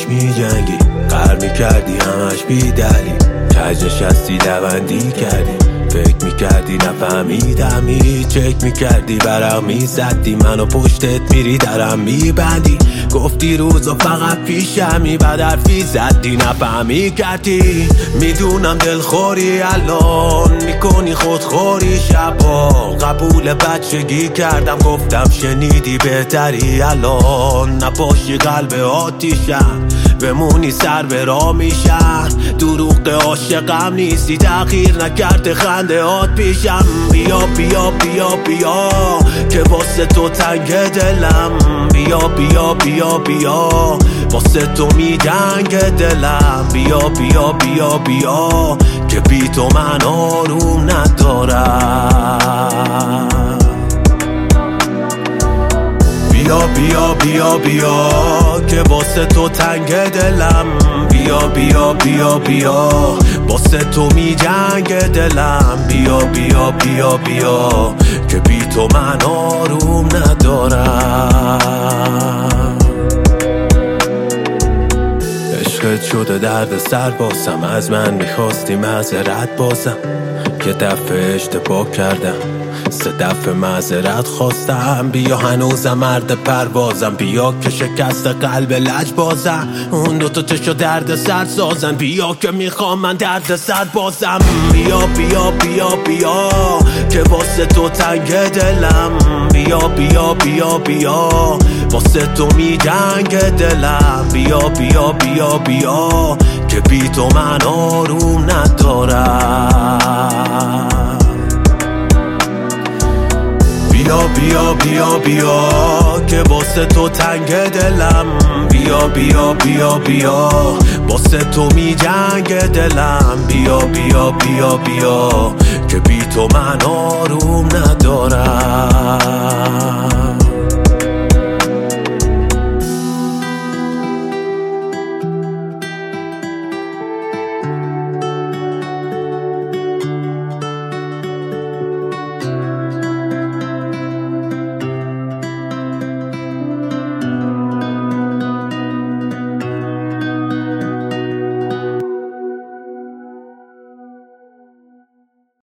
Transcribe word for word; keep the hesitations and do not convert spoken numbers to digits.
می جنگی، قهر می کردی همش بی دلیل، کج نشستی دوندی کردی، فکر می کردی نفهمیدمی، چک می کردی برام می زدی، منو پشتت میری درم می بندی، گفتی روزا فقط پیشمی، بعد حرفی زدی نفهمی کردی. میدونم دلخوری الان میکنی خودخوری، شبا قبول بچگی کردم گفتم شنیدی بهتری، الان نباشی قلب آتیشم بمونی سر به راه میشن، دروغ عاشقم نیستی تغییر نکرده خنده هات پیشم. بیا بیا بیا بیا که واسه تو تنگ دلم، بیا بیا بیا بیا واسه تو می جنگ دلم، بیا بیا بیا بیا که بی تو من آروم ندارم. بیا بیا بیا بیا که واسه تو تنگ دلم، بیا بیا بیا بیا واسه تو می جنگ دلم، بیا بیا بیا بیا که بی تو من آروم ندارم. عشقت شده درد سر باسم، از من میخواستی معذرت بازم، یه دفعه اشتباه کردم سه دفعه معذرت خواستم، بیا هنوزم مرد پروازم، بیا که شکست قلب لج بازم، اون دوتا چشو درد سر سازن، بیا که میخوام من درد سر بازم. بیا بیا بیا بیا که واسه تو تنگ دلم، بیا بیا بیا بیا واسه تو می جنگ دلم، بیا بیا بیا بیا که بی تو من آروم ندارم. بیا بیا بیا بیا که واسه تو تنگ دلم، بیا بیا بیا بیا واسه تو می جنگ دلم، بیا بیا بیا بیا که بی تو من